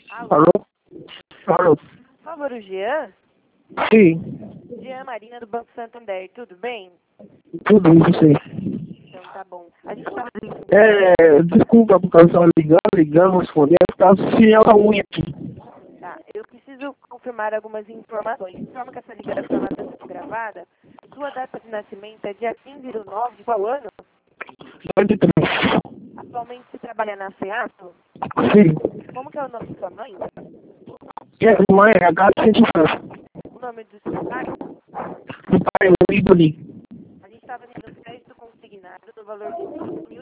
Alô? Alô? Alô? Por favor, o Jean? Sim, Jean Marina do Banco Santander, tudo bem? tudo isso aí. Então tá bom. A gente tava Desculpa por causa de ligando, respondendo, por causa do sinal da unha aqui. tá. Eu preciso confirmar algumas informações. Informa que essa ligação está sendo gravada. Sua data de nascimento é dia 15 do 9 de qual ano? 93. Atualmente você trabalha na FEASO? Sim. Como que é o nome de sua mãe? E a mãe é H100. O nome do seu pai? O pai é o Iboli. A gente está fazendo um crédito consignado no valor de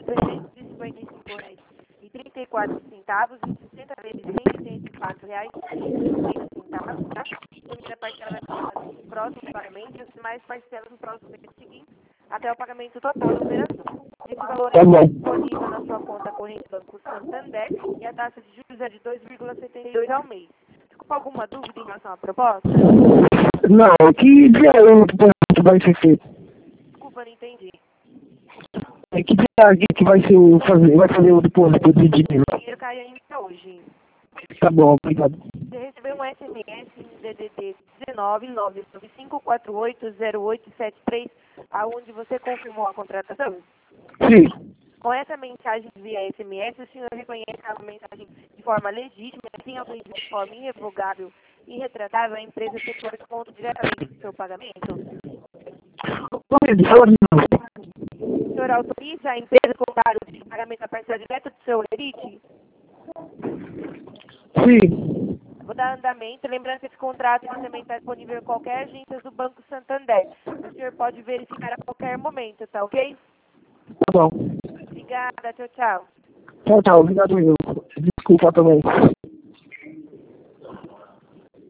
R$ 5.355,34 em 60 vezes R$ 184,50, tá? A primeira parcela vai ser no próximo pagamento e as demais parcelas no próximo mês seguinte, até o pagamento total da operação. Esse valor Tá é bom. disponível na sua conta corrente Banco Santander e a taxa de juros é de 2,72 ao mês. Ficou com alguma dúvida em relação à proposta? Não, que dia é o que vai ser feito? Desculpa, não entendi. É que dia que vai fazer o depósito de dinheiro? O dinheiro cai ainda hoje. Tá bom, obrigado. Você recebeu um SMS no DDD 19995480873, aonde você confirmou a contratação? Sim. Com essa mensagem via SMS, o senhor reconhece a mensagem de forma legítima, sem autorização de forma irrevogável e retratável a empresa efetuar desconto diretamente do seu pagamento? Oi, fala de novo. O senhor autoriza a empresa a cobrar o pagamento da parcela direta do seu Elite? Sim. Vou dar andamento, lembrando que esse contrato ele também está disponível em qualquer agência do Banco Santander. O senhor pode verificar a qualquer momento, tá ok? Tá bom. Obrigada, tchau, tchau. Tchau, tchau. Obrigado, meu. Desculpa também.